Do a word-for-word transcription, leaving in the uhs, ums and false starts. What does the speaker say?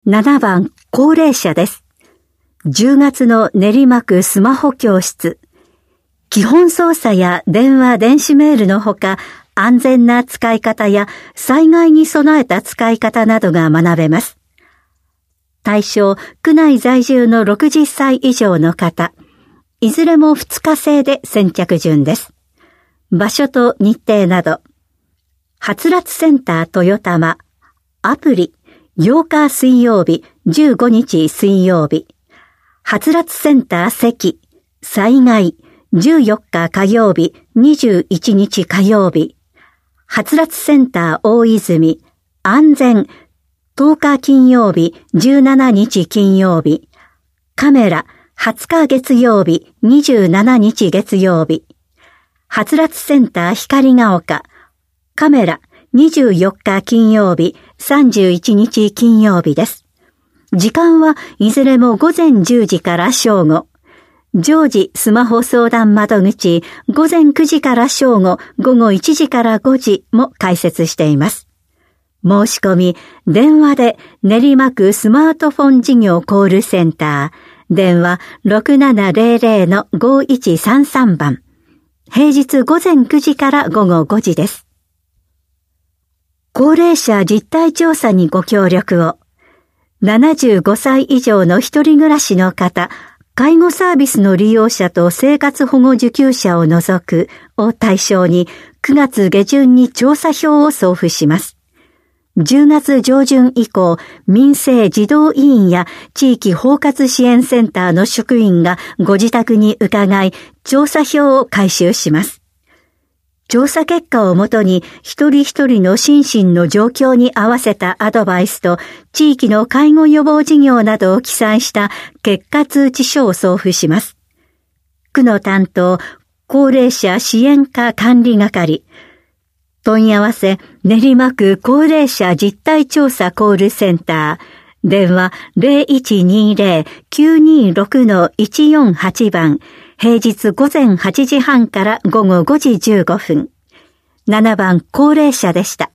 ななばん、高齢者です。じゅうがつの練馬区スマホ教室。基本操作や電話・電子メールのほか、安全な使い方や災害に備えた使い方などが学べます。対象、区内在住のろくじゅっさい以上の方。いずれもふつか制で先着順です。場所と日程など。はつらつセンター豊玉。アプリ、ようか水曜日、じゅうごにち水曜日。はつらつセンター関。災害、じゅうよっか火曜日、にじゅういちにち火曜日。はつらつセンター大泉。安全、とおか金曜日、じゅうしちにち金曜日。カメラ、はつか月曜日、にじゅうしちにち月曜日。はつらつセンター光が丘。カメラ、にじゅうよっか金曜日、さんじゅういちにち金曜日です。時間はいずれもごぜんじゅうじから正午。常時スマホ相談窓口、ごぜんくじから正午、ごごいちじからごじも開設しています。申し込み、電話で練馬区スマートフォン事業コールセンター、電話 ろくななぜろぜろ ごいちさんさん 番。平日ごぜんくじからごごごじです。高齢者実態調査にご協力を。ななじゅうごさい以上の一人暮らしの方、介護サービスの利用者と生活保護受給者を除くを対象にくがつ下旬に調査票を送付します。じゅうがつ上旬以降、民生児童委員や地域包括支援センターの職員がご自宅に伺い、調査票を回収します。調査結果をもとに一人一人の心身の状況に合わせたアドバイスと地域の介護予防事業などを記載した結果通知書を送付します。区の担当、高齢者支援課管理係。問い合わせ、練馬区高齢者実態調査コールセンター。電話 ゼロいちにゼロ きゅうにろく いちよんはち 番。平日ごぜんはちじはんからごごごじじゅうごふん。ななばん高齢者でした。